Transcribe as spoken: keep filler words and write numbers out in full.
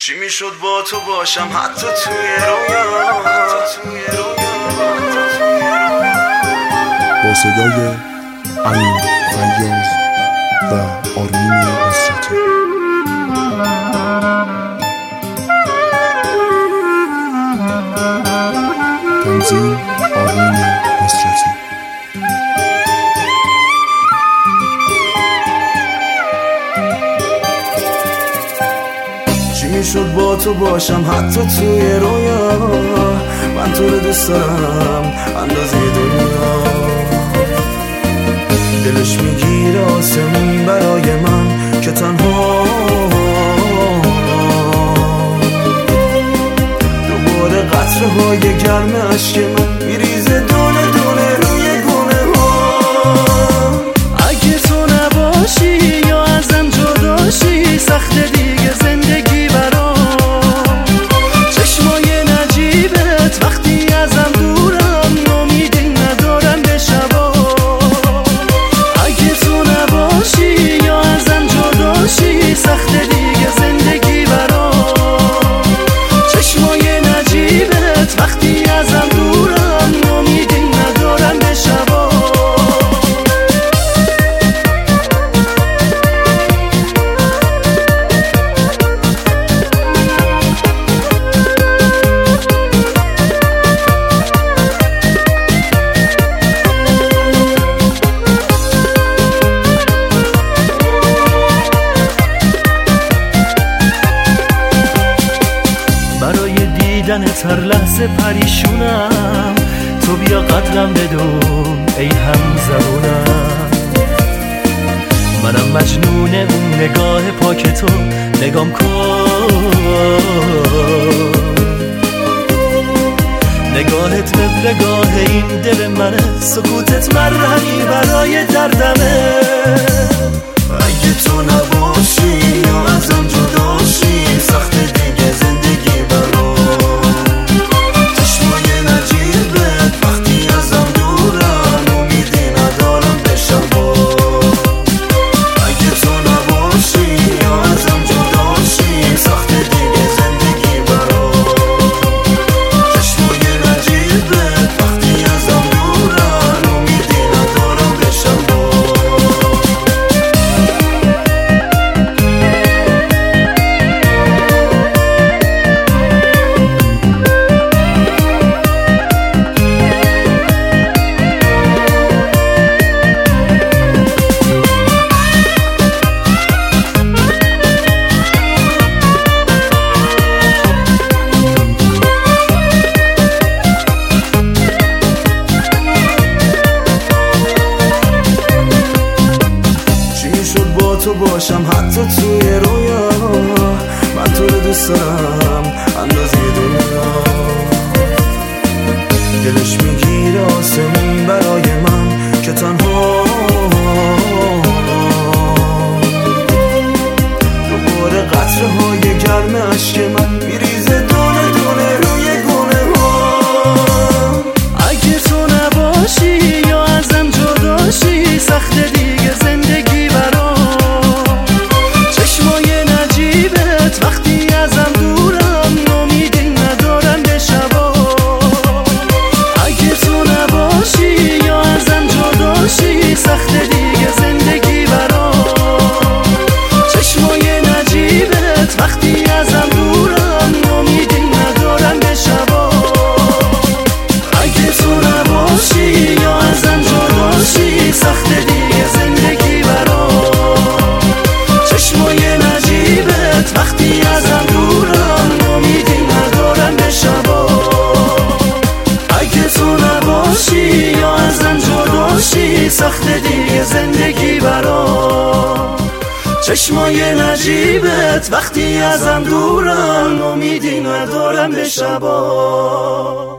چی میشد با تو باشم حتی توی رویا، حتی توی رویا. با صدای امین فیاض و آرمین نصرتی. تنظیم آرمین نصرتی. چی میشد با تو باشم حتی توی رویا، من تو رو دوست دارم اندازه دنیا. دلش میگیره آسمون برای من که تنها دوباره قطره های گرم عشق من میریزه دونه دونه روی گونه ها. اگه تو نباشی یا ازم جداشی سخت دیگه زندگی برام. چشمای نجیبت وقتی ازم دورم امیدی ندارم به شبا. اگه تو نباشی یا ازم جداشی سخت دیگه زندگی برام. چشمای نجیبت وقتی ازم دورم امیدی ندارم به شبا. دیدنت هر لحظه پریشونم، تو بیا قدرم بدون ای هم زبونم. منم مجنون اون نگاه پاک تو، نگام کن نگاهت مبرگاه این دل منه، سکوتت مرهمی برای دردمه. اگه تو نباشی یا ازم جداشی سخت دیگه زندگی برام. چشمای نجیبت وقتی ازم دورم امیدی ندارم به شبا. اگه تو نباشی یا ازم جداشی سخت دیگه زندگی برام. چشمای نجیبت وقتی ازم دورم امیدی ندارم به شبا. تو باشم حتی توی رویا، من تو رو دوست دارم اندازه دنیا. دلش میگیره آسمون برای من که تنها دوباره قطره های گرم عشق من میریزه دونه دونه روی گونه ها. اگه تو نباشی یا ازم جداشی سخت دیگه زندگی برام. وقتی ازم دورم امیدی ندارم به شبا. اگه تو نباشی یا ازم جداشی سخت دیگه زندگی برام. چشمای نجیبت وقتی ازم دورم امیدی ندارم به شبا. اگه تو نباشی یا ازم جداشی سخت دیگه زندگی برام. چشمای نجیبت وقتی ازم دورم امیدی ندارم به شبا. اگه تو نباشی یا ازم جداشی سخت دیگه زندگی برام. چشمای نجیبت وقتی ازم دورم امیدی ندارم به شبا.